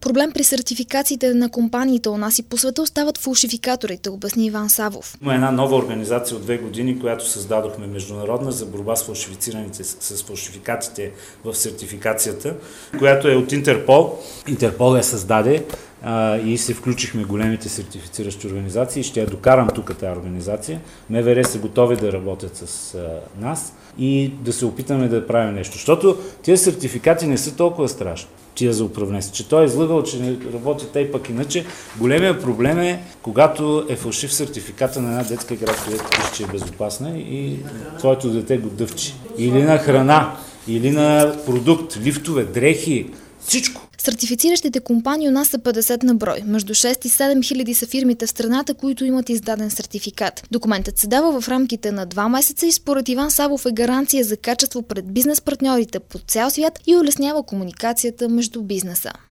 Проблем при сертификациите на компаниите у нас и по света остават фалшификаторите, обясни Иван Савов. Има една нова организация от 2 години, която създадохме международна за борба с фалшификатите в сертификацията, която е от Интерпол. Интерпол я създаде и се включихме големите сертифициращи организации. Ще я докарам тук тази организация. МВР са готови да работят с нас и да се опитаме да правим нещо. Защото тези сертификати не са толкова страшни, тия за управленство. Че той е излъгал, че не работи тъй пък иначе. Големия проблем е, когато е фалшив сертификата на една детска игра, където пише, че е безопасна и твоето дете го дъвчи. Или на храна, или на продукт, лифтове, дрехи, всичко. Сертифициращите компании у нас са 50 на брой. Между 6 и 7 хиляди са фирмите в страната, които имат издаден сертификат. Документът се дава в рамките на 2 месеца и според Иван Савов е гаранция за качество пред бизнес партньорите по цял свят и улеснява комуникацията между бизнеса.